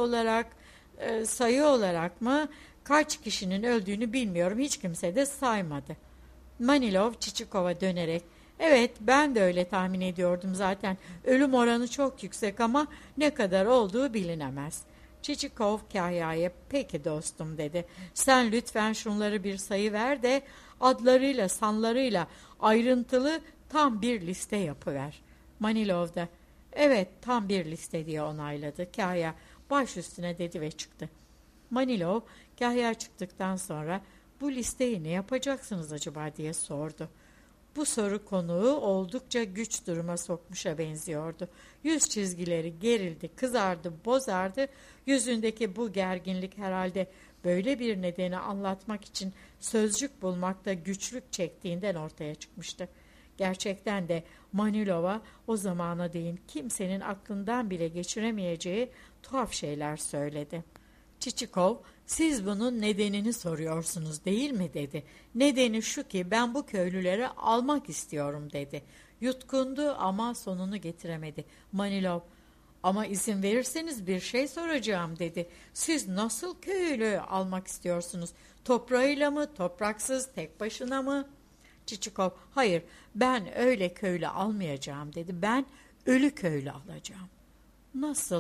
sayı olarak mı? Kaç kişinin öldüğünü bilmiyorum. Hiç kimse de saymadı. Manilov Çiçikov'a dönerek evet, ben de öyle tahmin ediyordum zaten. Ölüm oranı çok yüksek ama ne kadar olduğu bilinemez. Çiçikov Kahya'ya peki dostum dedi. Sen lütfen şunları bir sayı ver de adlarıyla sanlarıyla ayrıntılı tam bir liste yapıver. Manilov da evet tam bir liste diye onayladı. Kahya baş üstüne dedi ve çıktı. Manilov Kahya çıktıktan sonra bu listeyi ne yapacaksınız acaba diye sordu. Bu soru konuğu oldukça güç duruma sokmuşa benziyordu. Yüz çizgileri gerildi, kızardı, bozardı. Yüzündeki bu gerginlik herhalde böyle bir nedeni anlatmak için sözcük bulmakta güçlük çektiğinden ortaya çıkmıştı. Gerçekten de Manilov'a o zamana değin kimsenin aklından bile geçiremeyeceği tuhaf şeyler söyledi. Çiçikov, siz bunun nedenini soruyorsunuz değil mi dedi. Nedeni şu ki ben bu köylüleri almak istiyorum dedi. Yutkundu ama sonunu getiremedi. Manilov, ama izin verirseniz bir şey soracağım dedi. Siz nasıl köylü almak istiyorsunuz? Toprağıyla mı, topraksız, tek başına mı? Çiçikov, hayır ben öyle köylü almayacağım dedi. Ben ölü köylü alacağım. Nasıl?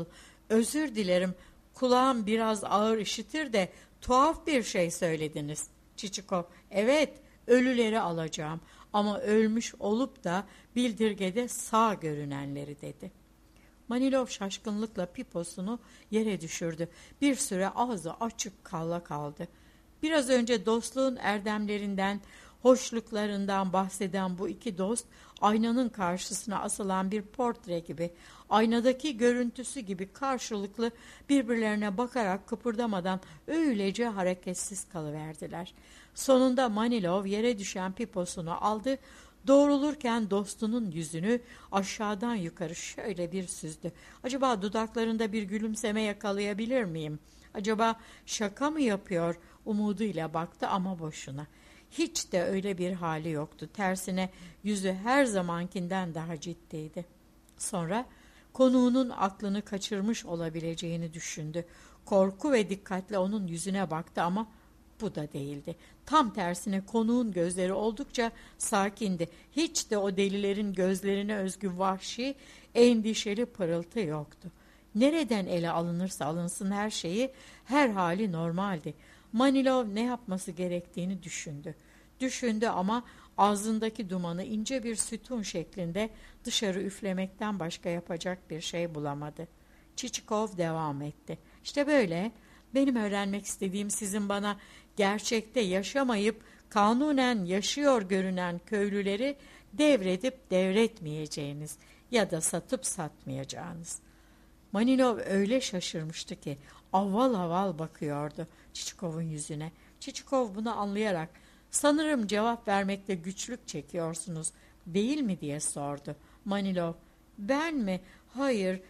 Özür dilerim, kulağım biraz ağır işitir de tuhaf bir şey söylediniz. Çiçikov, evet, ölüleri alacağım ama ölmüş olup da bildirgede sağ görünenleri dedi. Manilov şaşkınlıkla piposunu yere düşürdü. Bir süre ağzı açık kala kaldı. Biraz önce dostluğun erdemlerinden, hoşluklarından bahseden bu iki dost, aynanın karşısına asılan bir portre gibi, aynadaki görüntüsü gibi karşılıklı birbirlerine bakarak kıpırdamadan öylece hareketsiz kalıverdiler. Sonunda Manilov yere düşen piposunu aldı, doğrulurken dostunun yüzünü aşağıdan yukarı şöyle bir süzdü. Acaba dudaklarında bir gülümseme yakalayabilir miyim? Acaba şaka mı yapıyor umuduyla baktı ama boşuna. Hiç de öyle bir hali yoktu. Tersine yüzü her zamankinden daha ciddiydi. Sonra konuğunun aklını kaçırmış olabileceğini düşündü. Korku ve dikkatle onun yüzüne baktı ama bu da değildi. Tam tersine konuğun gözleri oldukça sakindi. Hiç de o delilerin gözlerine özgü vahşi, endişeli pırıltı yoktu. Nereden ele alınırsa alınsın her şeyi, her hali normaldi. Manilov ne yapması gerektiğini düşündü. Düşündü ama ağzındaki dumanı ince bir sütun şeklinde dışarı üflemekten başka yapacak bir şey bulamadı. Çiçikov devam etti. İşte böyle, benim öğrenmek istediğim sizin bana gerçekte yaşamayıp kanunen yaşıyor görünen köylüleri devredip devretmeyeceğiniz ya da satıp satmayacağınız. Manilov öyle şaşırmıştı ki aval aval bakıyordu Çiçikov'un yüzüne. Çiçikov bunu anlayarak sanırım cevap vermekte güçlük çekiyorsunuz değil mi diye sordu. Manilov, ben mi? Hayır,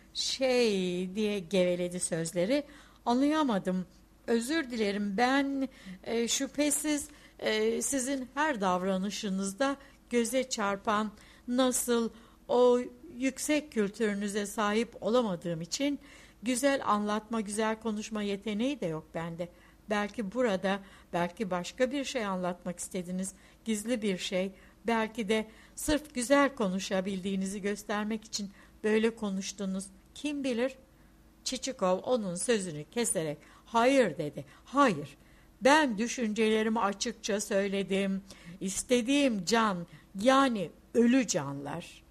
diye geveledi sözleri. Anlayamadım. Özür dilerim, ben şüphesiz sizin her davranışınızda göze çarpan nasıl o yüksek kültürünüze sahip olamadığım için güzel anlatma, güzel konuşma yeteneği de yok bende. Belki burada, belki başka bir şey anlatmak istediniz, gizli bir şey. Belki de sırf güzel konuşabildiğinizi göstermek için böyle konuştunuz. Kim bilir? Çiçikov onun sözünü keserek hayır dedi. Hayır, ben düşüncelerimi açıkça söyledim. İstediğim can, yani ölü canlar.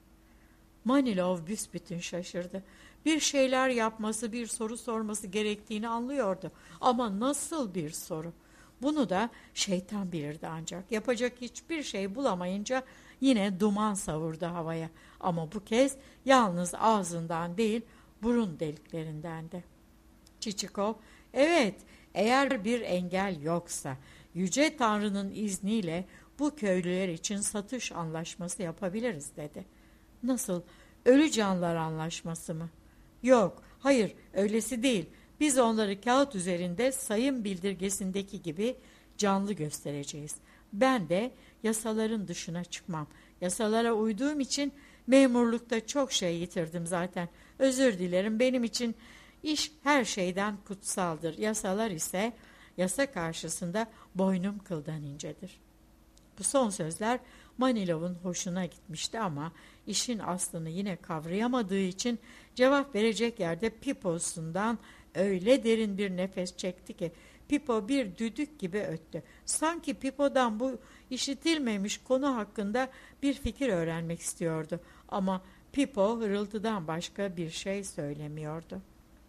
Manilov büsbütün şaşırdı. Bir şeyler yapması, bir soru sorması gerektiğini anlıyordu. Ama nasıl bir soru? Bunu da şeytan bilirdi ancak. Yapacak hiçbir şey bulamayınca yine duman savurdu havaya. Ama bu kez yalnız ağzından değil, burun deliklerinden de. Çiçikov, evet, eğer bir engel yoksa Yüce Tanrı'nın izniyle bu köylüler için satış anlaşması yapabiliriz dedi. Nasıl, ölü canlar anlaşması mı? Yok, hayır, öylesi değil. Biz onları kağıt üzerinde sayım bildirgesindeki gibi canlı göstereceğiz. Ben de yasaların dışına çıkmam. Yasalara uyduğum için memurlukta çok şey yitirdim zaten. Özür dilerim, benim için iş her şeyden kutsaldır. Yasalar ise yasa karşısında boynum kıldan incedir. Bu son sözler Manilov'un hoşuna gitmişti ama işin aslını yine kavrayamadığı için cevap verecek yerde piposundan öyle derin bir nefes çekti ki pipo bir düdük gibi öttü. Sanki pipodan bu işitilmemiş konu hakkında bir fikir öğrenmek istiyordu ama pipo hırıltıdan başka bir şey söylemiyordu.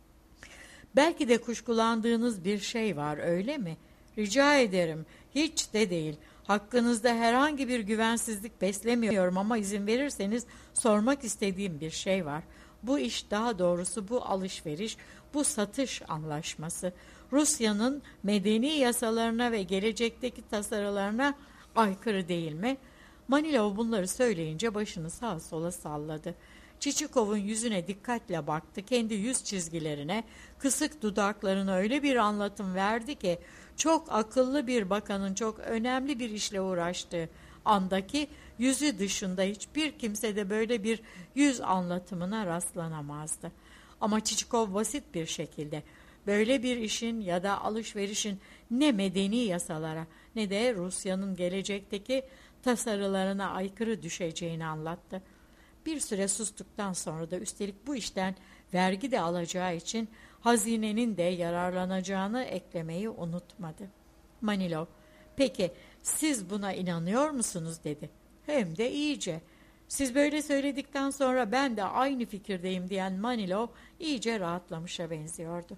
Belki de kuşkulandığınız bir şey var, öyle mi? Rica ederim, hiç de değil. Hakkınızda herhangi bir güvensizlik beslemiyorum ama izin verirseniz sormak istediğim bir şey var. Bu iş, daha doğrusu bu alışveriş, bu satış anlaşması Rusya'nın medeni yasalarına ve gelecekteki tasarılarına aykırı değil mi? Manilov bunları söyleyince başını sağa sola salladı. Çiçikov'un yüzüne dikkatle baktı. Kendi yüz çizgilerine, kısık dudaklarına öyle bir anlatım verdi ki çok akıllı bir bakanın çok önemli bir işle uğraştığı andaki yüzü dışında hiçbir kimsede böyle bir yüz anlatımına rastlanamazdı. Ama Çiçikov basit bir şekilde böyle bir işin ya da alışverişin ne medeni yasalara ne de Rusya'nın gelecekteki tasarılarına aykırı düşeceğini anlattı. Bir süre sustuktan sonra da üstelik bu işten vergi de alacağı için hazinenin de yararlanacağını eklemeyi unutmadı. Manilov, peki siz buna inanıyor musunuz dedi. Hem de iyice. Siz böyle söyledikten sonra ben de aynı fikirdeyim diyen Manilov iyice rahatlamışa benziyordu.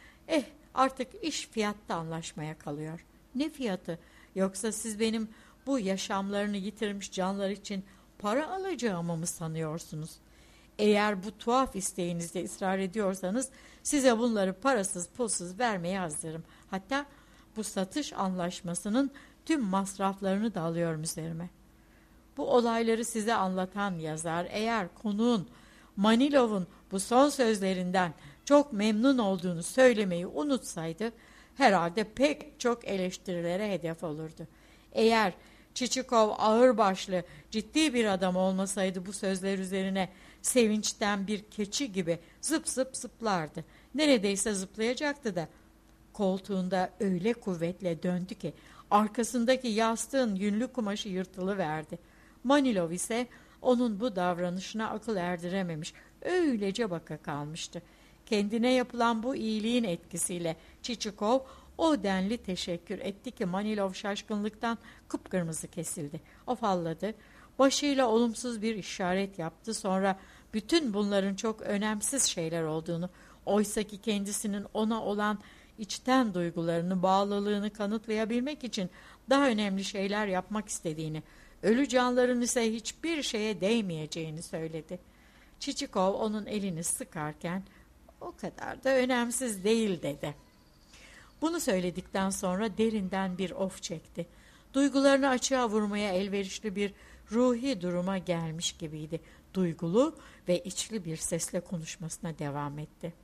Artık iş fiyatta anlaşmaya kalıyor. Ne fiyatı? Yoksa siz benim bu yaşamlarını yitirmiş canlar için para alacağımı mı sanıyorsunuz? Eğer bu tuhaf isteğinizde ısrar ediyorsanız size bunları parasız pulsuz vermeye hazırım. Hatta bu satış anlaşmasının tüm masraflarını da alıyorum üzerime. Bu olayları size anlatan yazar eğer konuğun Manilov'un bu son sözlerinden çok memnun olduğunu söylemeyi unutsaydı herhalde pek çok eleştirilere hedef olurdu. Eğer Çiçikov ağırbaşlı, ciddi bir adam olmasaydı bu sözler üzerine sevinçten bir keçi gibi zıp zıp zıplardı. Neredeyse zıplayacaktı da koltuğunda öyle kuvvetle döndü ki arkasındaki yastığın yünlü kumaşı yırtılıverdi. Manilov ise onun bu davranışına akıl erdirememiş, öylece baka kalmıştı. Kendine yapılan bu iyiliğin etkisiyle Çiçikov o denli teşekkür etti ki Manilov şaşkınlıktan kıpkırmızı kesildi. Afalladı, başıyla olumsuz bir işaret yaptı. Sonra bütün bunların çok önemsiz şeyler olduğunu, oysaki kendisinin ona olan içten duygularını, bağlılığını kanıtlayabilmek için daha önemli şeyler yapmak istediğini, ölü canların ise hiçbir şeye değmeyeceğini söyledi. Çiçikov onun elini sıkarken o kadar da önemsiz değil dedi. Bunu söyledikten sonra derinden bir of çekti. Duygularını açığa vurmaya elverişli bir ruhi duruma gelmiş gibiydi. Duygulu ve içli bir sesle konuşmasına devam etti.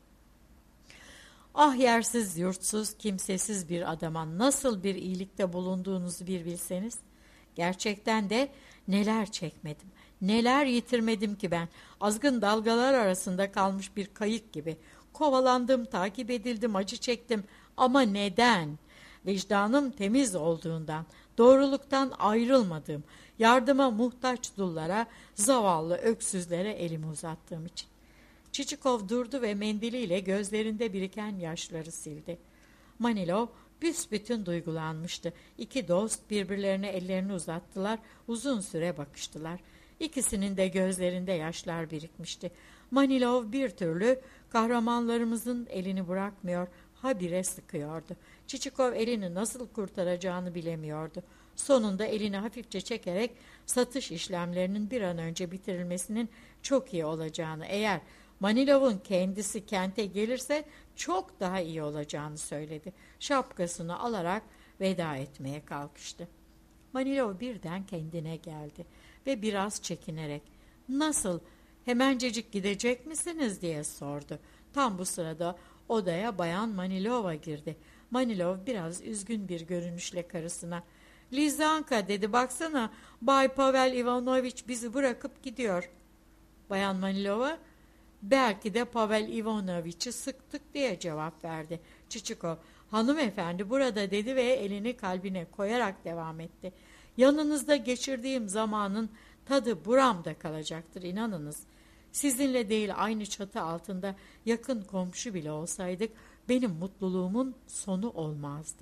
Ah yersiz, yurtsuz, kimsesiz bir adama nasıl bir iyilikte bulunduğunuzu bir bilseniz. Gerçekten de neler çekmedim, neler yitirmedim ki ben. Azgın dalgalar arasında kalmış bir kayık gibi. Kovalandım, takip edildim, acı çektim. Ama neden? Vicdanım temiz olduğundan, doğruluktan ayrılmadığım, yardıma muhtaç dullara, zavallı öksüzlere elimi uzattığım için. Çiçikov durdu ve mendiliyle gözlerinde biriken yaşları sildi. Manilov büsbütün duygulanmıştı. İki dost birbirlerine ellerini uzattılar, uzun süre bakıştılar. İkisinin de gözlerinde yaşlar birikmişti. Manilov bir türlü kahramanlarımızın elini bırakmıyor, habire sıkıyordu. Çiçikov elini nasıl kurtaracağını bilemiyordu. Sonunda elini hafifçe çekerek satış işlemlerinin bir an önce bitirilmesinin çok iyi olacağını, eğer Manilov'un kendisi kente gelirse çok daha iyi olacağını söyledi. Şapkasını alarak veda etmeye kalkıştı. Manilov birden kendine geldi ve biraz çekinerek "Nasıl, hemencecik gidecek misiniz?" diye sordu. Tam bu sırada odaya Bayan Manilova girdi. Manilov biraz üzgün bir görünüşle karısına "Lizanka" dedi, "baksana Bay Pavel Ivanovich bizi bırakıp gidiyor." Bayan Manilova "Belki de Pavel Ivanovich'i sıktık" diye cevap verdi. Çiçikov "Hanımefendi burada" dedi ve elini kalbine koyarak devam etti. "Yanınızda geçirdiğim zamanın tadı buramda kalacaktır, inanınız. Sizinle değil, aynı çatı altında yakın komşu bile olsaydık benim mutluluğumun sonu olmazdı."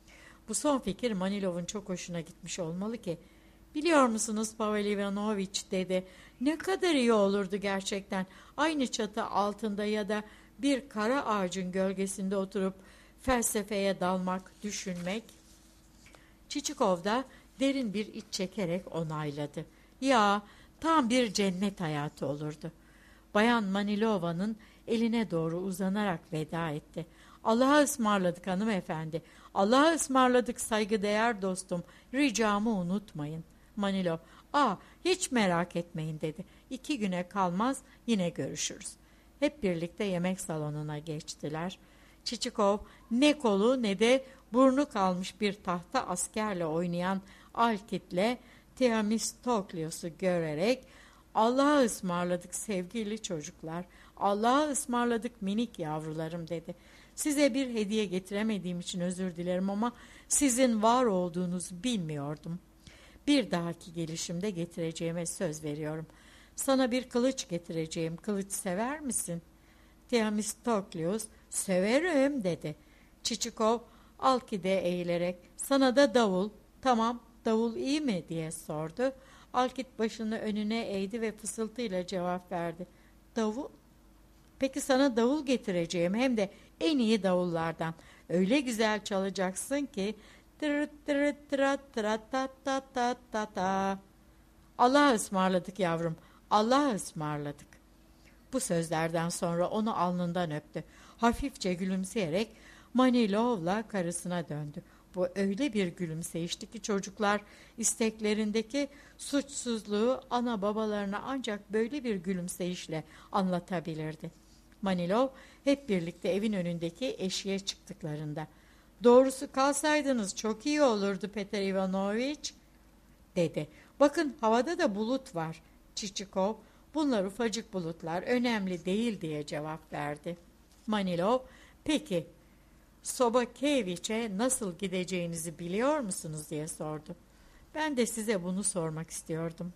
Bu son fikir Manilov'un çok hoşuna gitmiş olmalı ki "Biliyor musunuz Pavel Ivanovich" dedi, "ne kadar iyi olurdu gerçekten aynı çatı altında ya da bir kara ağacın gölgesinde oturup felsefeye dalmak, düşünmek." Çiçikov da derin bir iç çekerek onayladı. "Ya, tam bir cennet hayatı olurdu." Bayan Manilova'nın eline doğru uzanarak veda etti. "Allah'a ısmarladık hanımefendi. Allah'a ısmarladık saygıdeğer dostum. Ricamı unutmayın." Manilov, "Hiç merak etmeyin" dedi. "2 güne kalmaz yine görüşürüz." Hep birlikte yemek salonuna geçtiler. Çiçikov ne kolu ne de burnu kalmış bir tahta askerle oynayan Alkit'le Themistoklios'u görerek "Allah'a ısmarladık sevgili çocuklar, Allah'a ısmarladık minik yavrularım" dedi. "Size bir hediye getiremediğim için özür dilerim ama sizin var olduğunuzu bilmiyordum. Bir dahaki gelişimde getireceğime söz veriyorum. Sana bir kılıç getireceğim. Kılıç sever misin?" Themistokleus, severim dedi. Çiçikov, Alkid'e eğilerek, sana da davul, tamam davul iyi mi diye sordu. Alkid başını önüne eğdi ve fısıltıyla cevap verdi. Davul? Peki sana davul getireceğim, hem de en iyi davullardan. Öyle güzel çalacaksın ki tırıt tırıt tırat tırat tat tat tat tat ta. Allah'a ısmarladık yavrum, Allah'a ısmarladık. Bu sözlerden sonra onu alnından öptü. Hafifçe gülümseyerek Manilov'la karısına döndü. Bu öyle bir gülümseyişti ki çocuklar isteklerindeki suçsuzluğu ana babalarına ancak böyle bir gülümseyişle anlatabilirdi. Manilov hep birlikte evin önündeki eşiğe çıktıklarında, "Doğrusu kalsaydınız çok iyi olurdu Peter Ivanoviç," dedi. "Bakın havada da bulut var." Çiçikov, "Bunlar ufacık bulutlar, önemli değil," diye cevap verdi. Manilov, "Peki Sobakeviç'e nasıl gideceğinizi biliyor musunuz?" diye sordu. "Ben de size bunu sormak istiyordum."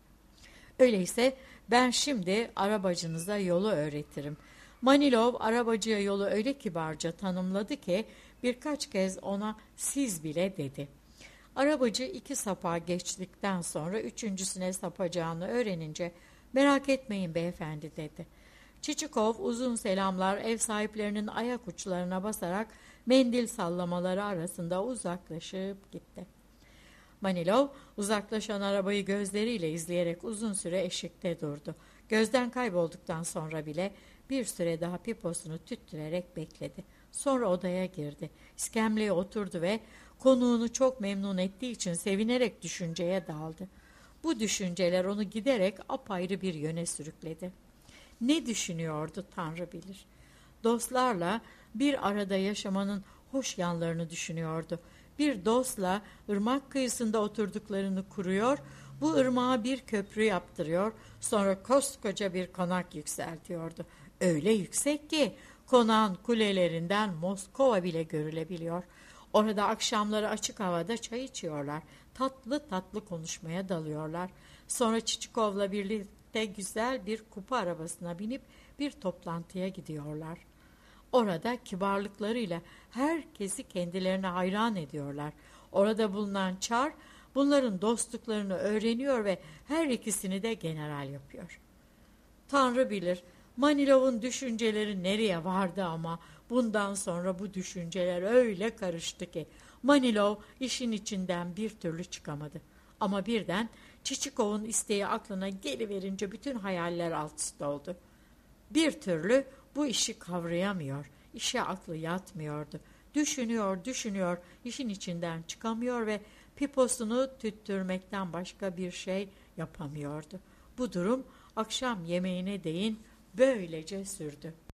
"Öyleyse ben şimdi arabacınıza yolu öğretirim." Manilov arabacıya yolu öyle kibarca tanımladı ki birkaç kez ona "siz" bile dedi. Arabacı 2 sapağı geçtikten sonra 3.'süne sapacağını öğrenince "Merak etmeyin beyefendi," dedi. Çiçikov uzun selamlar, ev sahiplerinin ayak uçlarına basarak mendil sallamaları arasında uzaklaşıp gitti. Manilov uzaklaşan arabayı gözleriyle izleyerek uzun süre eşikte durdu. Gözden kaybolduktan sonra bile bir süre daha piposunu tüttürerek bekledi. Sonra odaya girdi. İskemleye oturdu ve konuğunu çok memnun ettiği için sevinerek düşünceye daldı. Bu düşünceler onu giderek apayrı bir yöne sürükledi. Ne düşünüyordu Tanrı bilir. Dostlarla bir arada yaşamanın hoş yanlarını düşünüyordu. Bir dostla ırmak kıyısında oturduklarını kuruyor, bu ırmağa bir köprü yaptırıyor, sonra koskoca bir konak yükseltiyordu. Öyle yüksek ki konağın kulelerinden Moskova bile görülebiliyor. Orada akşamları açık havada çay içiyorlar, tatlı tatlı konuşmaya dalıyorlar. Sonra Çiçikov'la birlikte güzel bir kupa arabasına binip bir toplantıya gidiyorlar. Orada kibarlıklarıyla herkesi kendilerine hayran ediyorlar. Orada bulunan Çar bunların dostluklarını öğreniyor ve her ikisini de general yapıyor. Tanrı bilir Manilov'un düşünceleri nereye vardı ama bundan sonra bu düşünceler öyle karıştı ki Manilov işin içinden bir türlü çıkamadı. Ama birden Çiçikov'un isteği aklına geliverince bütün hayaller alt üst oldu. Bir türlü bu işi kavrayamıyor, işe aklı yatmıyordu. Düşünüyor, işin içinden çıkamıyor ve piposunu tüttürmekten başka bir şey yapamıyordu. Bu durum akşam yemeğine değin böylece sürdü.